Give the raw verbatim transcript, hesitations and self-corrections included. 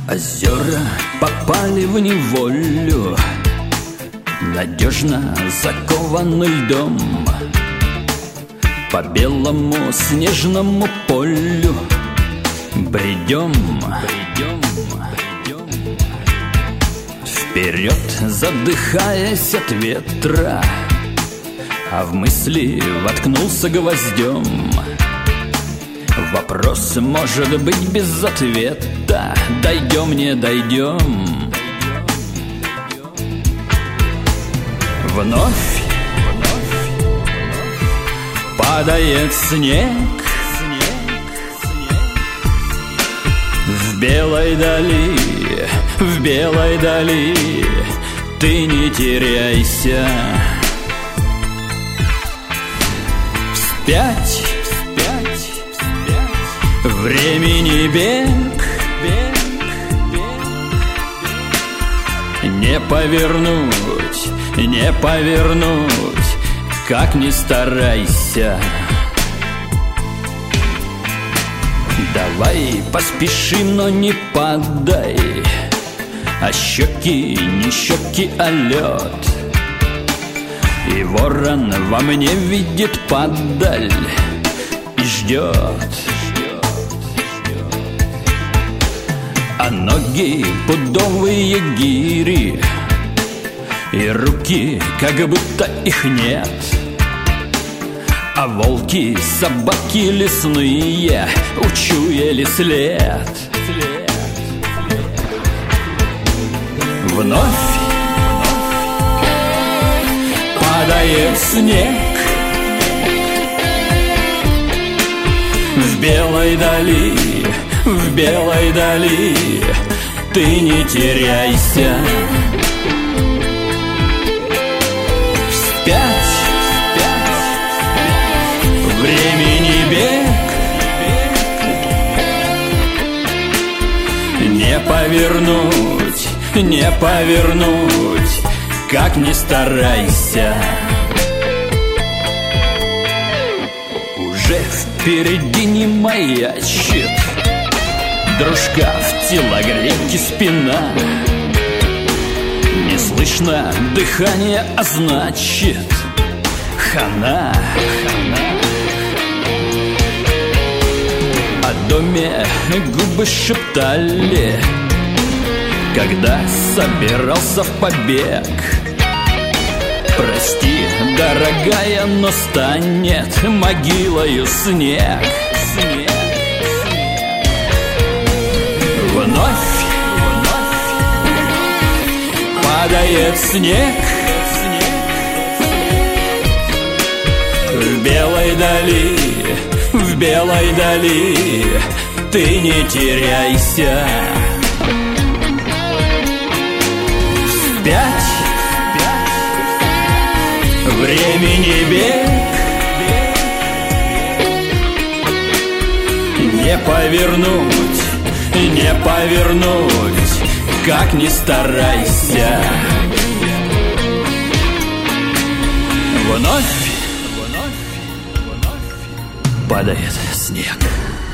Озера попали в неволю, надежно закованный льдом. По белому снежному полю бредем, бредем, бредем. Вперед, задыхаясь от ветра, а в мысли воткнулся гвоздем. Вопрос может быть без ответа: дойдем, не дойдем. Вновь падает снег в белой дали, в белой дали. Ты не теряйся. Вспять, вспять, вспять. Времени бег, бег, бег. Не повернуть, не повернуть, как ни старайся. Давай поспешим, но не падай, а щеки не щеки, а лед. И ворон во мне видит падаль и ждет. А ноги пудовые гири, и руки, как будто их нет. А волки, собаки лесные учуяли след. Вновь падает снег в белой дали, в белой дали. Ты не теряйся. Вспять, времени бег, не повернуть, не повернуть, как ни старайся. Уже впереди не маячит дружка в телогрейке спина. Не слышно дыхание, а значит хана, хана. О доме губы шептали, когда собирался в побег. Прости, дорогая, но станет могилою снег, снег. Вновь, вновь падает снег в белой дали, в белой дали. Ты не теряйся. Вспять, времени бег, не повернуть, не повернуть, как ни старайся. Вновь падает снег.